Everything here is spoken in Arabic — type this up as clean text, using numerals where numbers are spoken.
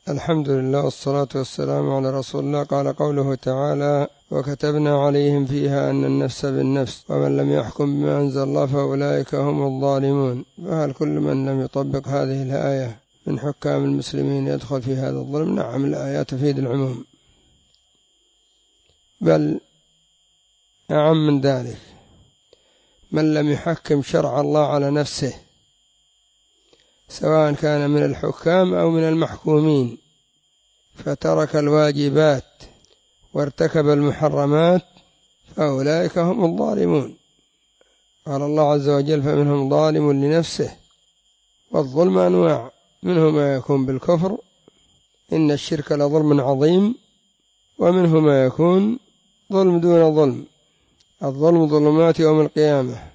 الحمد لله والصلاة والسلام على رسول الله. قال قوله تعالى: وكتبنا عليهم فيها أن النفس بالنفس ومن لم يحكم بما أنزل الله فأولئك هم الظالمون. فهل كل من لم يطبق هذه الآية من حكام المسلمين يدخل في هذا الظلم؟ نعم، الآية تفيد العموم، بل أعم من ذلك. من لم يحكم شرع الله على نفسه سواء كان من الحكام أو من المحكومين فترك الواجبات وارتكب المحرمات فأولئك هم الظالمون. قال الله عز وجل: فمنهم ظالم لنفسه. والظلم أنواع، منه ما يكون بالكفر، إن الشرك لظلم عظيم، ومنه ما يكون ظلم دون ظلم. الظلم ظلمات يوم القيامة.